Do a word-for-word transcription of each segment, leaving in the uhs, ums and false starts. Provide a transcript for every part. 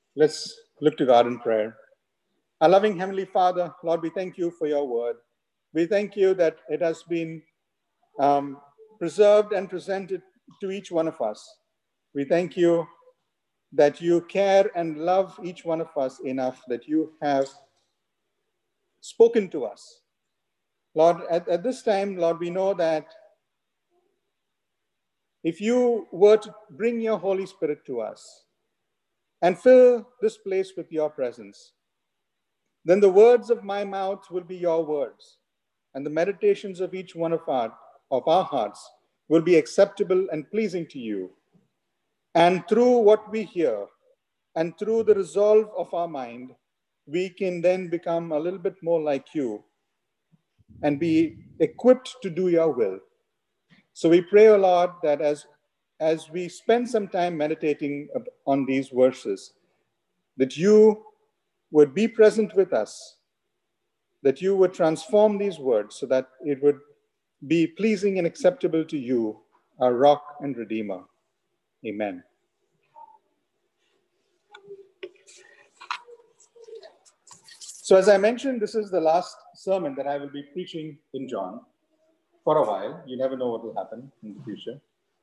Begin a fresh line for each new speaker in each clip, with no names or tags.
Let's look to God in prayer. Our loving Heavenly Father, Lord, we thank you for your word. We thank you that it has been um, preserved and presented to each one of us. We thank you that you care and love each one of us enough that you have spoken to us. Lord, at, at this time, Lord, we know that if you were to bring your Holy Spirit to us and fill this place with your presence, then the words of my mouth will be your words, and the meditations of each one of our, of our hearts will be acceptable and pleasing to you. And through what we hear, and through the resolve of our mind, we can then become a little bit more like you and be equipped to do your will. So we pray, O Lord, that as, as we spend some time meditating on these verses, that you would be present with us, that you would transform these words so that it would be pleasing and acceptable to you, our rock and redeemer. Amen. So as I mentioned, this is the last sermon that I will be preaching in John for a while. You never know what will happen in the future.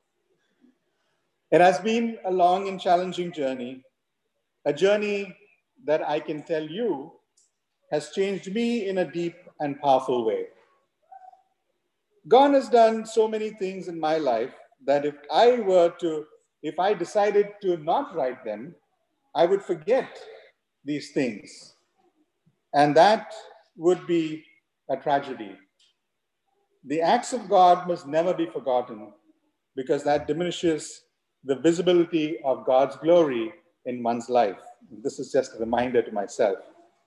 It has been a long and challenging journey, a journey that I can tell you has changed me in a deep and powerful way. God has done so many things in my life that if I were to, if I decided to not write them, I would forget these things. And that would be a tragedy. The acts of God must never be forgotten because that diminishes the visibility of God's glory in one's life. This is just a reminder to myself.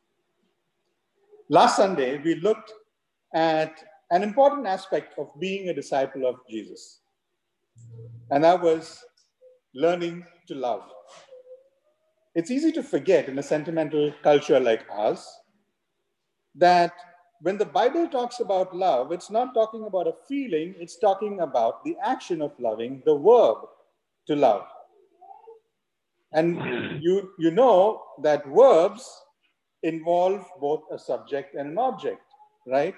Last Sunday, we looked at an important aspect of being a disciple of Jesus, and that was learning to love. It's easy to forget in a sentimental culture like ours that when the Bible talks about love, it's not talking about a feeling, it's talking about the action of loving, the verb to love. And you, you know that verbs involve both a subject and an object, right?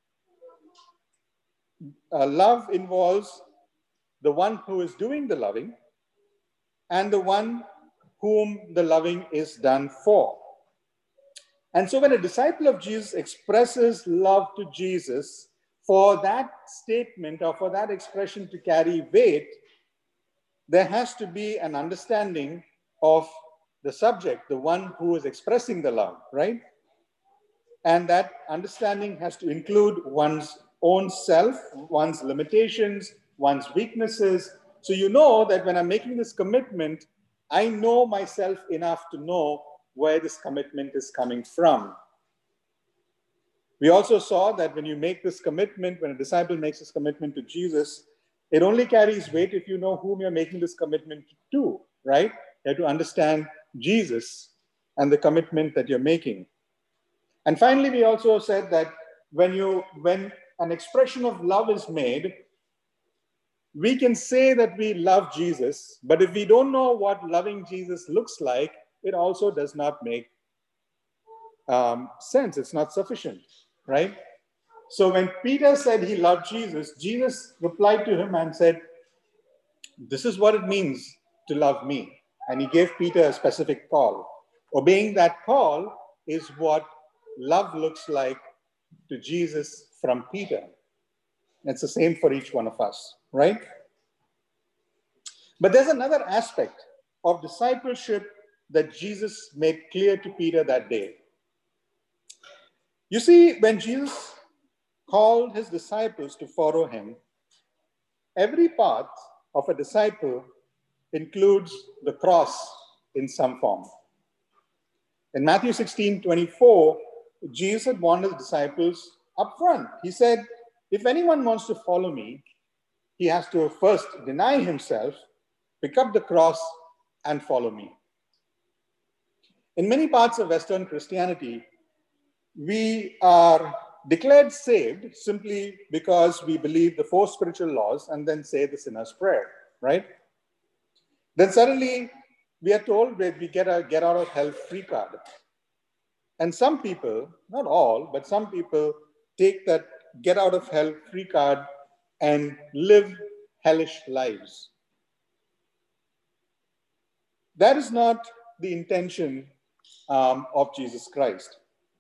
Uh, love involves the one who is doing the loving and the one whom the loving is done for. And so when a disciple of Jesus expresses love to Jesus, for that statement or for that expression to carry weight, there has to be an understanding of the subject, the one who is expressing the love, right? And that understanding has to include one's own self, one's limitations, one's weaknesses. So you know that when I'm making this commitment, I know myself enough to know where this commitment is coming from. We also saw that when you make this commitment, when a disciple makes this commitment to Jesus, it only carries weight if you know whom you're making this commitment to, right? You have to understand Jesus and the commitment that you're making. And finally, we also said that when you, when an expression of love is made, we can say that we love Jesus, but if we don't know what loving Jesus looks like, it also does not make um, sense. It's not sufficient, right? So when Peter said he loved Jesus, Jesus replied to him and said, this is what it means to love me. And he gave Peter a specific call. Obeying that call is what love looks like to Jesus from Peter. It's the same for each one of us, right? But there's another aspect of discipleship that Jesus made clear to Peter that day. You see, when Jesus called his disciples to follow him, every path of a disciple includes the cross in some form. In Matthew sixteen twenty-four, Jesus had warned his disciples up front. He said, if anyone wants to follow me, he has to first deny himself, pick up the cross, and follow me. In many parts of Western Christianity, we are declared saved simply because we believe the four spiritual laws and then say the sinner's prayer, right? Then suddenly we are told that we get a get out of hell free card. And some people, not all, but some people take that get out of hell free card and live hellish lives. That is not the intention um, of Jesus Christ.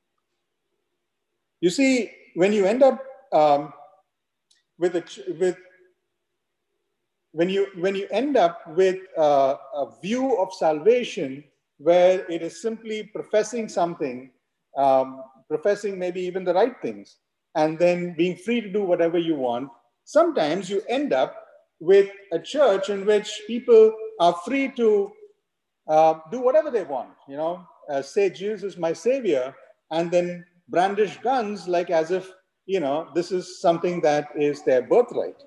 You see, when you end up um, with, a, with when you when you end up with uh, a view of salvation where it is simply professing something, um, professing maybe even the right things, and then being free to do whatever you want, sometimes you end up with a church in which people are free to uh, do whatever they want, you know, uh, say Jesus is my savior, and then brandish guns like as if, you know, this is something that is their birthright.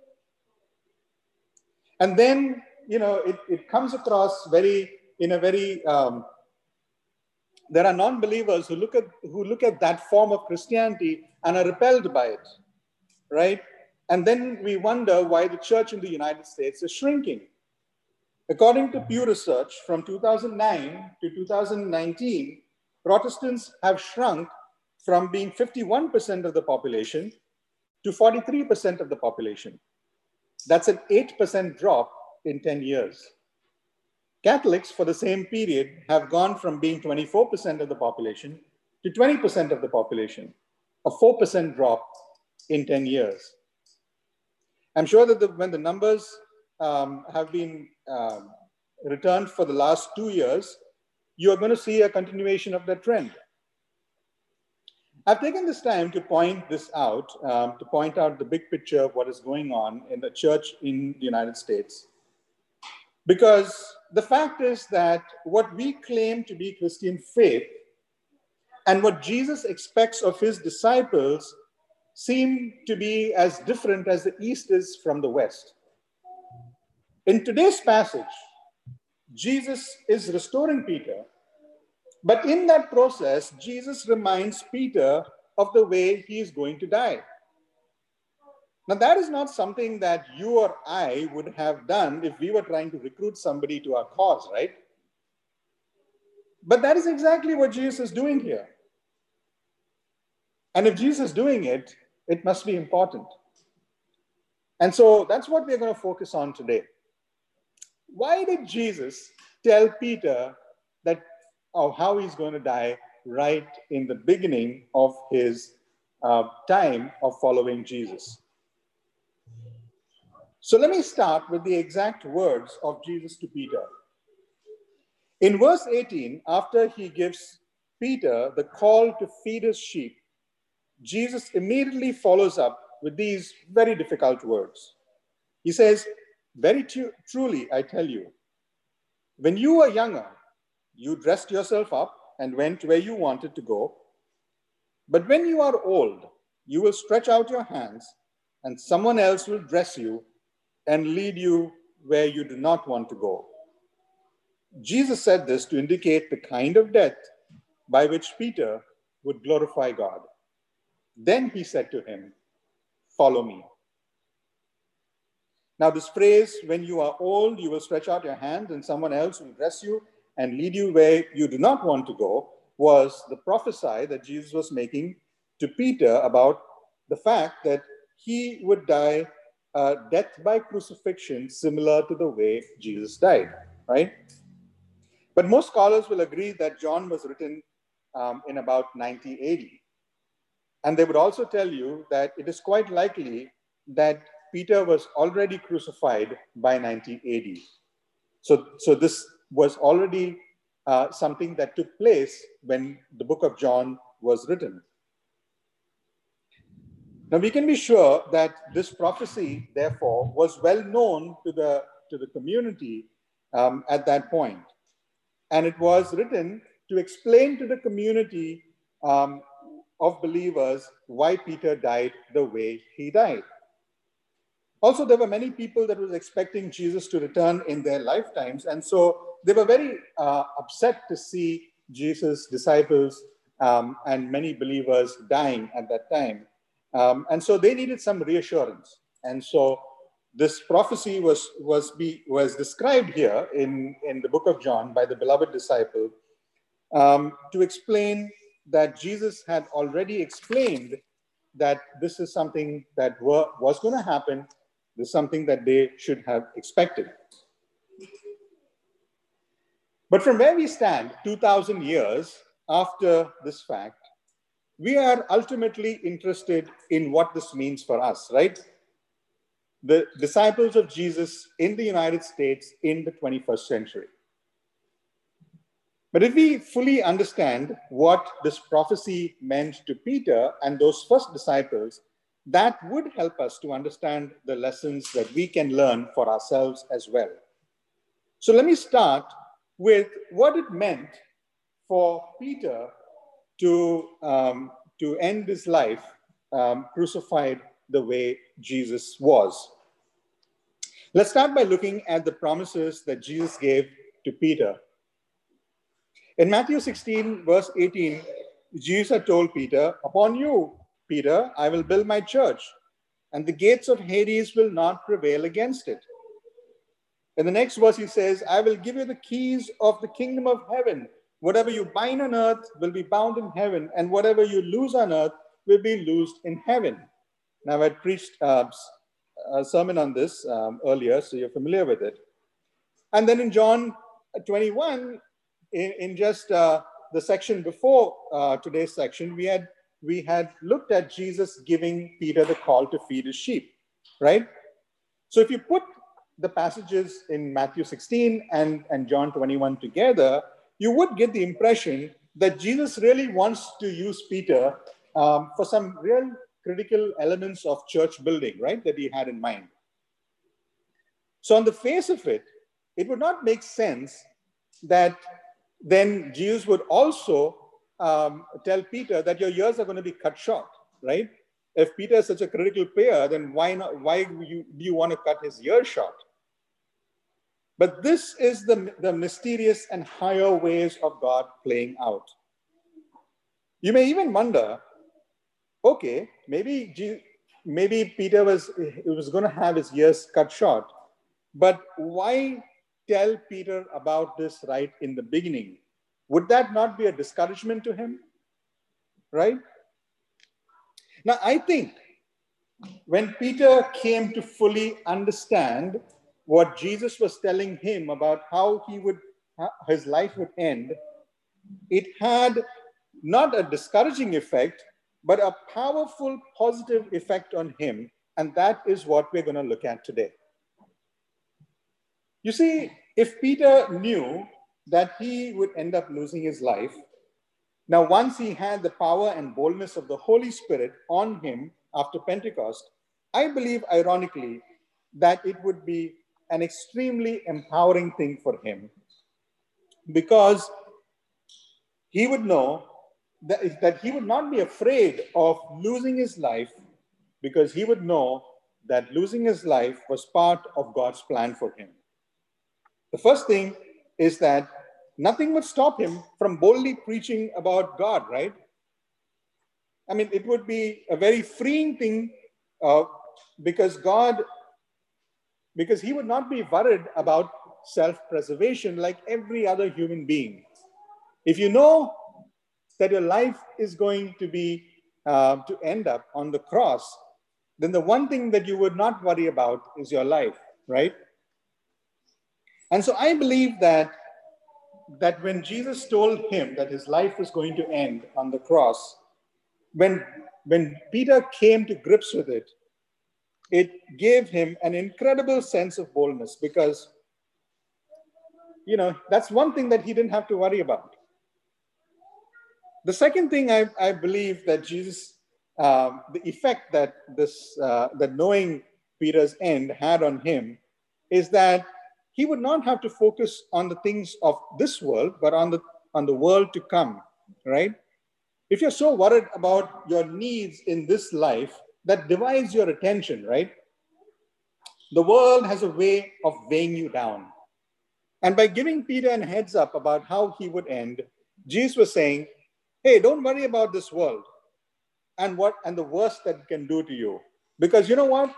And then, you know, it, it comes across very, in a very, um, there are non-believers who look at who look at that form of Christianity and are repelled by it, right? And then we wonder why the church in the United States is shrinking. According to Pew Research, from two thousand nine to two thousand nineteen, Protestants have shrunk from being fifty-one percent of the population to forty-three percent of the population. That's an eight percent drop in ten years. Catholics, for the same period, have gone from being twenty-four percent of the population to twenty percent of the population, a four percent drop in ten years. I'm sure that the, when the numbers um, have been um, returned for the last two years, you are going to see a continuation of that trend. I've taken this time to point this out, um, to point out the big picture of what is going on in the church in the United States. Because the fact is that what we claim to be Christian faith and what Jesus expects of his disciples seem to be as different as the East is from the West. In today's passage, Jesus is restoring Peter, but in that process, Jesus reminds Peter of the way he is going to die. Now, that is not something that you or I would have done if we were trying to recruit somebody to our cause, right? But that is exactly what Jesus is doing here. And if Jesus is doing it, it must be important. And so that's what we're going to focus on today. Why did Jesus tell Peter that of how he's going to die right in the beginning of his uh, time of following Jesus? So let me start with the exact words of Jesus to Peter. In verse eighteen, after he gives Peter the call to feed his sheep, Jesus immediately follows up with these very difficult words. He says, "Very tru- truly, I tell you, when you were younger, you dressed yourself up and went where you wanted to go. But when you are old, you will stretch out your hands and someone else will dress you and lead you where you do not want to go." Jesus said this to indicate the kind of death by which Peter would glorify God. Then he said to him, "Follow me." Now this phrase, "when you are old, you will stretch out your hand and someone else will dress you and lead you where you do not want to go," was the prophecy that Jesus was making to Peter about the fact that he would die uh, death by crucifixion, similar to the way Jesus died, right? But most scholars will agree that John was written um, in about ninety A D. And they would also tell you that it is quite likely that Peter was already crucified by ninety A D. So, so this was already uh, something that took place when the book of John was written. Now we can be sure that this prophecy, therefore, was well known to the, to the community um, at that point. And it was written to explain to the community um, of believers why Peter died the way he died. Also, there were many people that was expecting Jesus to return in their lifetimes. And so they were very uh, upset to see Jesus' disciples um, and many believers dying at that time. Um, and so they needed some reassurance. And so this prophecy was, was, be, was described here in, in the book of John by the beloved disciple um, to explain that Jesus had already explained that this is something that were, was going to happen. This is something that they should have expected. But from where we stand, two thousand years after this fact, we are ultimately interested in what this means for us, right? The disciples of Jesus in the United States in the twenty-first century. But if we fully understand what this prophecy meant to Peter and those first disciples, that would help us to understand the lessons that we can learn for ourselves as well. So let me start with what it meant for Peter to, um, to end his life um, crucified the way Jesus was. Let's start by looking at the promises that Jesus gave to Peter. In Matthew sixteen, verse eighteen, Jesus had told Peter, "Upon you, Peter, I will build my church, and the gates of Hades will not prevail against it." In the next verse, he says, "I will give you the keys of the kingdom of heaven. Whatever you bind on earth will be bound in heaven, and whatever you loose on earth will be loosed in heaven." Now, I preached uh, a sermon on this um, earlier, so you're familiar with it. And then in John twenty-one, in, in just uh, the section before uh, today's section, we had, we had looked at Jesus giving Peter the call to feed his sheep, right? So if you put the passages in Matthew sixteen and, and John twenty-one together, you would get the impression that Jesus really wants to use Peter um, for some real critical elements of church building, right, that he had in mind. So on the face of it, it would not make sense that then Jesus would also um, tell Peter that your years are going to be cut short, right? If Peter is such a critical player, then why not? Why do you, do you want to cut his years short? But this is the, the mysterious and higher ways of God playing out. You may even wonder, okay, maybe, maybe Peter was, was going to have his years cut short, but why tell Peter about this right in the beginning? Would that not be a discouragement to him? Right? Now, I think when Peter came to fully understand what Jesus was telling him about how he would, his life would end, it had not a discouraging effect, but a powerful positive effect on him. And that is what we're going to look at today. You see, if Peter knew that he would end up losing his life, now once he had the power and boldness of the Holy Spirit on him after Pentecost, I believe, ironically, that it would be an extremely empowering thing for him, because he would know that, that he would not be afraid of losing his life, because he would know that losing his life was part of God's plan for him. The first thing is that nothing would stop him from boldly preaching about God, right? I mean, it would be a very freeing thing uh, because God, because he would not be worried about self-preservation like every other human being. If you know that your life is going to be, uh, to end up on the cross, then the one thing that you would not worry about is your life, right? And so I believe that, that when Jesus told him that his life was going to end on the cross, when, when Peter came to grips with it, it gave him an incredible sense of boldness, because, you know, that's one thing that he didn't have to worry about. The second thing I, I believe that Jesus, um, the effect that this, uh, that knowing Peter's end had on him is that he would not have to focus on the things of this world, but on the, on the world to come, right? If you're so worried about your needs in this life, that divides your attention, right? The world has a way of weighing you down. And by giving Peter a heads up about how he would end, Jesus was saying, hey, don't worry about this world and what and the worst that it can do to you. Because you know what?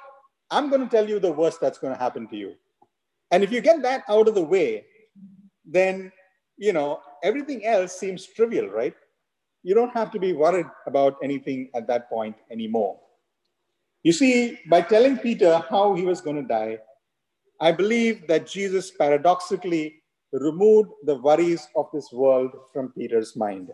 I'm going to tell you the worst that's going to happen to you. And if you get that out of the way, then, you know, everything else seems trivial, right? You don't have to be worried about anything at that point anymore. You see, by telling Peter how he was going to die, I believe that Jesus paradoxically removed the worries of this world from Peter's mind.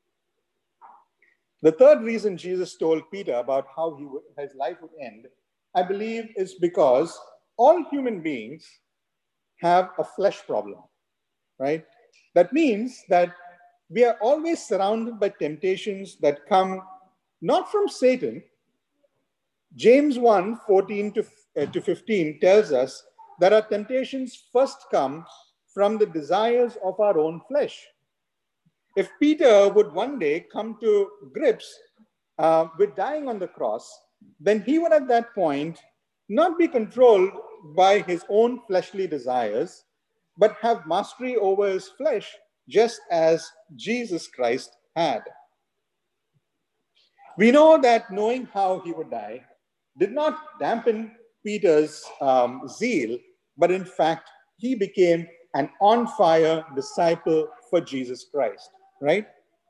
The third reason Jesus told Peter about how he would, his life would end, I believe, is because all human beings have a flesh problem, right? That means that we are always surrounded by temptations that come not from Satan. James one, fourteen to fifteen tells us that our temptations first come from the desires of our own flesh. If Peter would one day come to grips uh, with dying on the cross, then he would at that point not be controlled by his own fleshly desires, but have mastery over his flesh, just as Jesus Christ had. We know that knowing how he would die did not dampen Peter's um, zeal, but in fact, he became an on-fire disciple for Jesus Christ, right?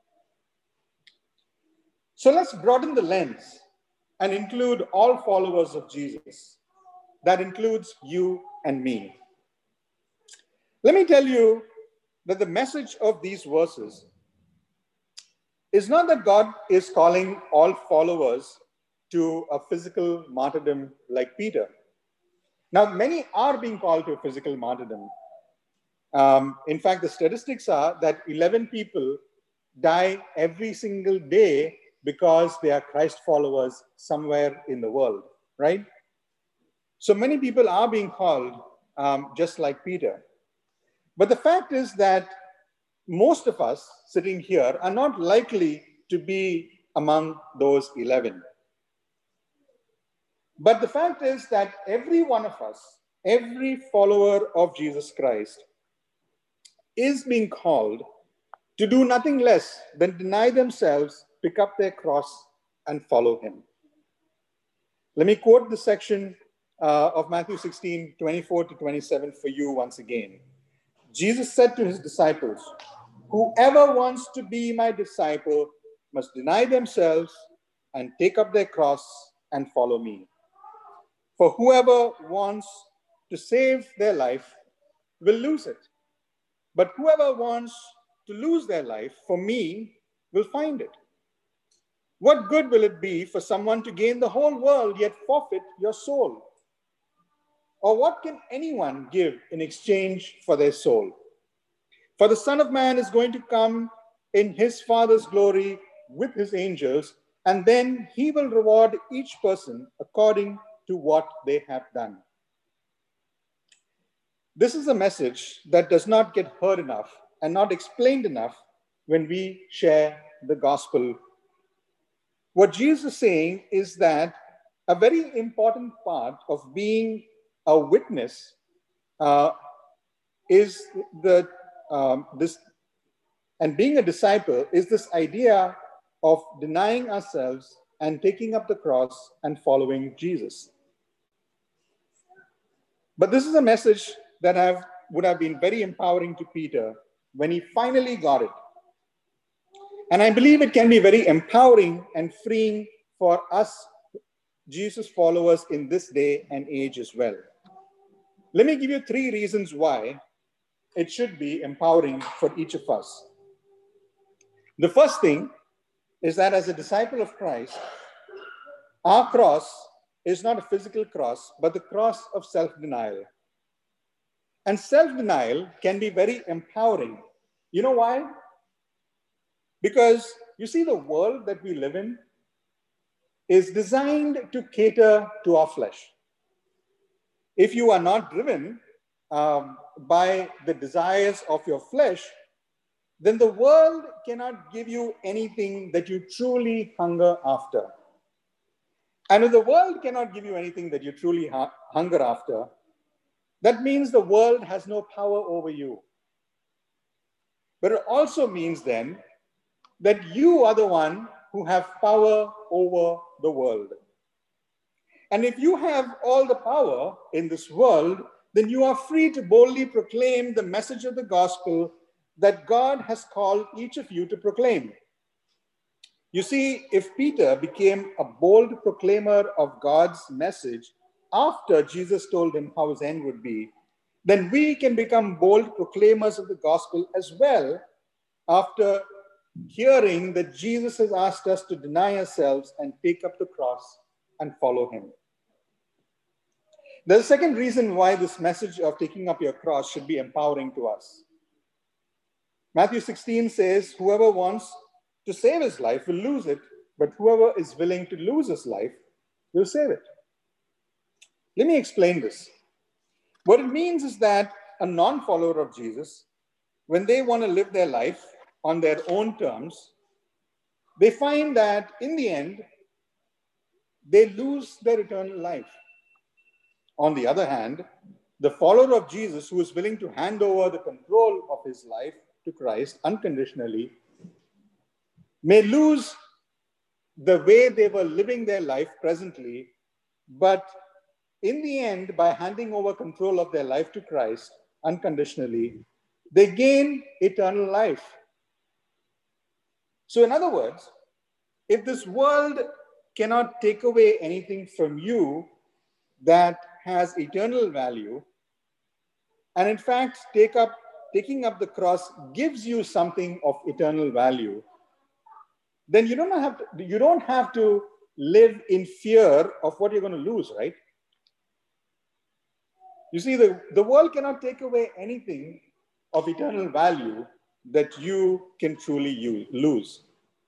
So let's broaden the lens and include all followers of Jesus. That includes you and me. Let me tell you that the message of these verses is not that God is calling all followers to a physical martyrdom like Peter. Now, many are being called to a physical martyrdom. Um, in fact, the statistics are that eleven people die every single day because they are Christ followers somewhere in the world, right? So many people are being called um, just like Peter. But the fact is that most of us sitting here are not likely to be among those eleven. But the fact is that every one of us, every follower of Jesus Christ, is being called to do nothing less than deny themselves, pick up their cross, and follow him. Let me quote the section uh, of Matthew sixteen, twenty-four to twenty-seven for you once again. Jesus said to his disciples, "Whoever wants to be my disciple must deny themselves and take up their cross and follow me. For whoever wants to save their life will lose it. But whoever wants to lose their life for me will find it. What good will it be for someone to gain the whole world yet forfeit your soul? Or what can anyone give in exchange for their soul? For the Son of Man is going to come in his Father's glory with his angels, and then he will reward each person according to what they have done." This is a message that does not get heard enough and not explained enough when we share the gospel. What Jesus is saying is that a very important part of being a witness uh, is the um, this, and being a disciple is this idea of denying ourselves and taking up the cross and following Jesus. But this is a message that have, would have been very empowering to Peter when he finally got it. And I believe it can be very empowering and freeing for us, Jesus followers, in this day and age as well. Let me give you three reasons why it should be empowering for each of us. The first thing is that as a disciple of Christ, our cross is not a physical cross, but the cross of self-denial. And self-denial can be very empowering. You know why? Because you see, the world that we live in is designed to cater to our flesh. If you are not driven um, by the desires of your flesh, then the world cannot give you anything that you truly hunger after. And if the world cannot give you anything that you truly ha- hunger after, that means the world has no power over you. But it also means then that you are the one who have power over the world. And if you have all the power in this world, then you are free to boldly proclaim the message of the gospel that God has called each of you to proclaim. You see, if Peter became a bold proclaimer of God's message after Jesus told him how his end would be, then we can become bold proclaimers of the gospel as well after hearing that Jesus has asked us to deny ourselves and take up the cross and follow him. There's a second reason why this message of taking up your cross should be empowering to us. Matthew sixteen says, whoever wants to save his life will lose it, but whoever is willing to lose his life will save it. Let me explain this. What it means is that a non-follower of Jesus, when they want to live their life on their own terms, they find that in the end, they lose their eternal life. On the other hand, the follower of Jesus who is willing to hand over the control of his life to Christ unconditionally may lose the way they were living their life presently, but in the end, by handing over control of their life to Christ unconditionally, they gain eternal life. So in other words, if this world cannot take away anything from you that has eternal value, and in fact, take up, taking up the cross gives you something of eternal value, then you don't have to, you don't have to live in fear of what you're going to lose, right? You see, the, the world cannot take away anything of eternal value that you can truly use, lose.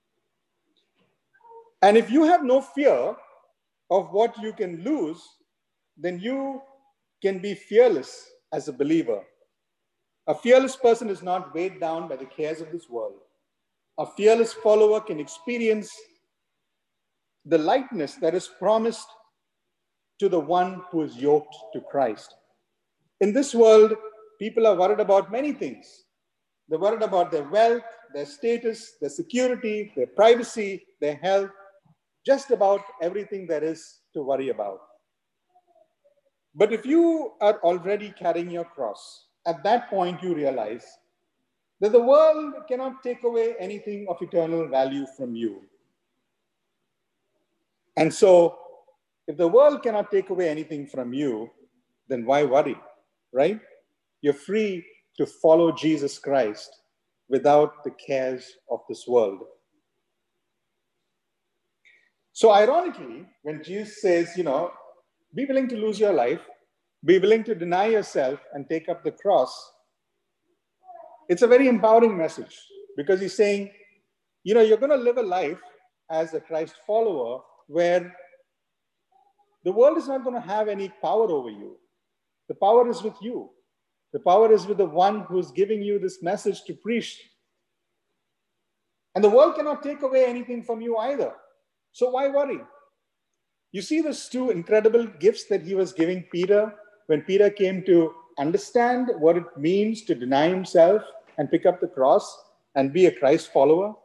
And if you have no fear of what you can lose, then you can be fearless as a believer. A fearless person is not weighed down by the cares of this world. A fearless follower can experience the lightness that is promised to the one who is yoked to Christ. In this world, people are worried about many things. They're worried about their wealth, their status, their security, their privacy, their health, just about everything there is to worry about. But if you are already carrying your cross, at that point you realize that the world cannot take away anything of eternal value from you. And so, if the world cannot take away anything from you, then why worry, right? You're free to follow Jesus Christ without the cares of this world. So ironically, when Jesus says, you know, be willing to lose your life, be willing to deny yourself and take up the cross, it's a very empowering message because he's saying, you know, you're going to live a life as a Christ follower where the world is not going to have any power over you. The power is with you. The power is with the one who's giving you this message to preach. And the world cannot take away anything from you either. So why worry? You see those two incredible gifts that he was giving Peter when Peter came to understand what it means to deny himself and pick up the cross and be a Christ follower.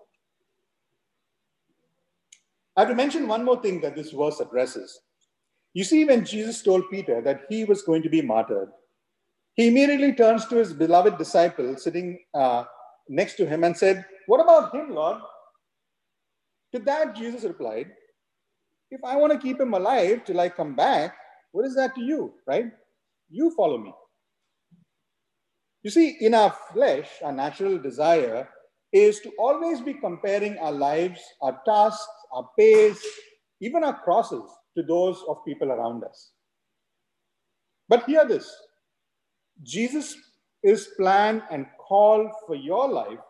I have to mention one more thing that this verse addresses. You see, when Jesus told Peter that he was going to be martyred, he immediately turns to his beloved disciple sitting uh, next to him and said, "What about him, Lord?" To that, Jesus replied, "If I want to keep him alive till I come back, what is that to you, right? You follow me." You see, in our flesh, our natural desire is to always be comparing our lives, our tasks, our pace, even our crosses to those of people around us. But hear this, Jesus' plan and call for your life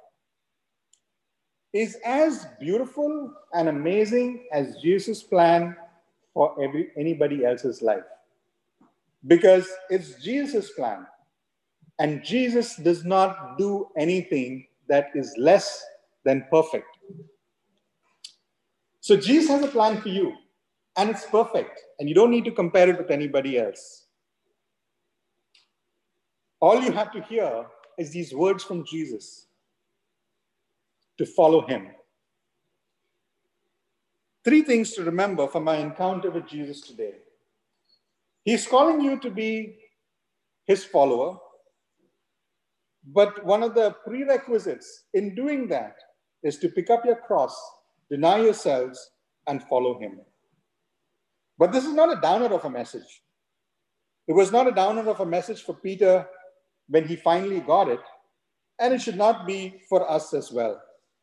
is as beautiful and amazing as Jesus' plan for every, anybody else's life. Because it's Jesus' plan. And Jesus does not do anything that is less than perfect. So Jesus has a plan for you, and it's perfect, and you don't need to compare it with anybody else. All you have to hear is these words from Jesus to follow him. Three things to remember from my encounter with Jesus today. He's calling you to be his follower. But one of the prerequisites in doing that is to pick up your cross, deny yourselves, and follow him. But this is not a downer of a message. It was not a downer of a message for Peter when he finally got it, and it should not be for us as well.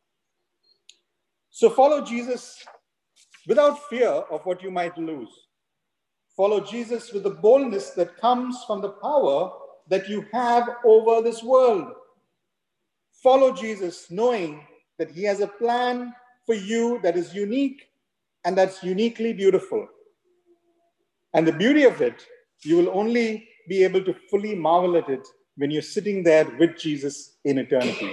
So follow Jesus without fear of what you might lose. Follow Jesus with the boldness that comes from the power that you have over this world. Follow Jesus knowing that he has a plan for you that is unique and that's uniquely beautiful. And the beauty of it, you will only be able to fully marvel at it when you're sitting there with Jesus in eternity.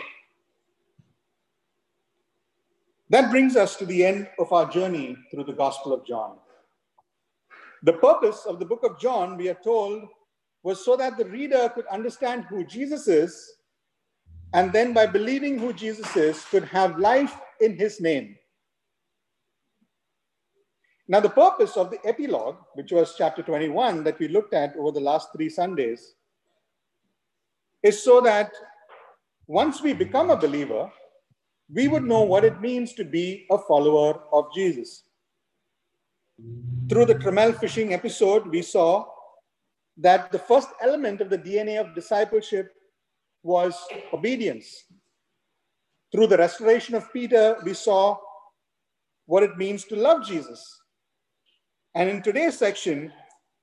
That brings us to the end of our journey through the Gospel of John. The purpose of the book of John, we are told, was so that the reader could understand who Jesus is, and then by believing who Jesus is, could have life in his name. Now, the purpose of the epilogue, which was chapter twenty-one that we looked at over the last three Sundays, is so that once we become a believer, we would know what it means to be a follower of Jesus. Through the Trammell fishing episode, we saw that the first element of the D N A of discipleship was obedience. Through the restoration of Peter, we saw what it means to love Jesus. And in today's section,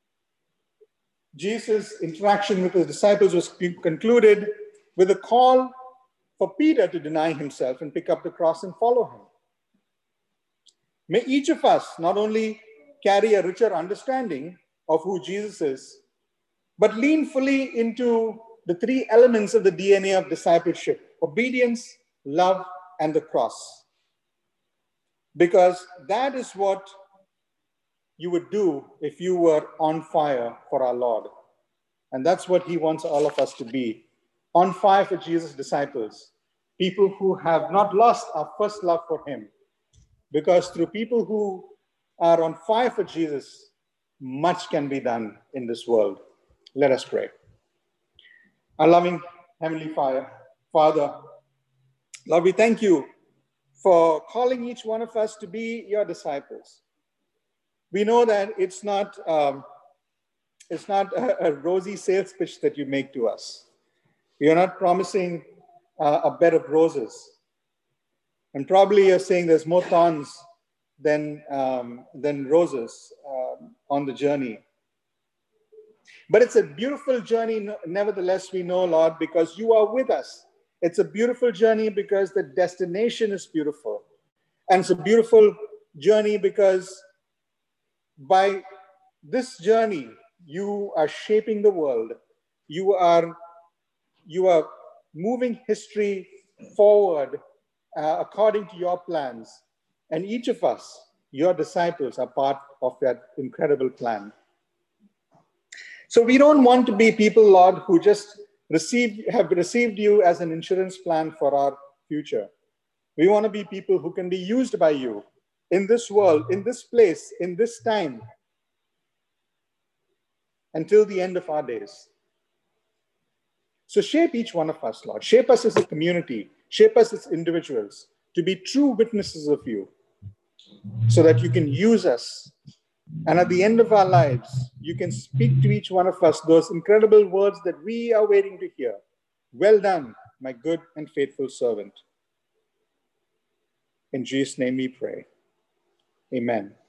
Jesus' interaction with his disciples was concluded with a call for Peter to deny himself and pick up the cross and follow him. May each of us not only carry a richer understanding of who Jesus is, but lean fully into the three elements of the D N A of discipleship: obedience, love, and the cross. Because that is what you would do if you were on fire for our Lord. And that's what he wants all of us to be. On fire for Jesus' disciples. People who have not lost our first love for him. Because through people who are on fire for Jesus, much can be done in this world. Let us pray. Our loving Heavenly Father, Father, Lord, we thank you for calling each one of us to be your disciples. We know that it's not, um, it's not a, a rosy sales pitch that you make to us. You're not promising uh, a bed of roses. And probably you're saying there's more thorns than, um, than roses um, on the journey. But it's a beautiful journey, nevertheless, we know, Lord, because you are with us. It's a beautiful journey because the destination is beautiful. And it's a beautiful journey because by this journey, you are shaping the world. You are, you are moving history forward uh, according to your plans. And each of us, your disciples, are part of that incredible plan. So we don't want to be people, Lord, who just receive, have received you as an insurance plan for our future. We want to be people who can be used by you in this world, in this place, in this time, until the end of our days. So shape each one of us, Lord. Shape us as a community. Shape us as individuals to be true witnesses of you so that you can use us. And at the end of our lives, you can speak to each one of us those incredible words that we are waiting to hear. Well done, my good and faithful servant. In Jesus' name we pray. Amen.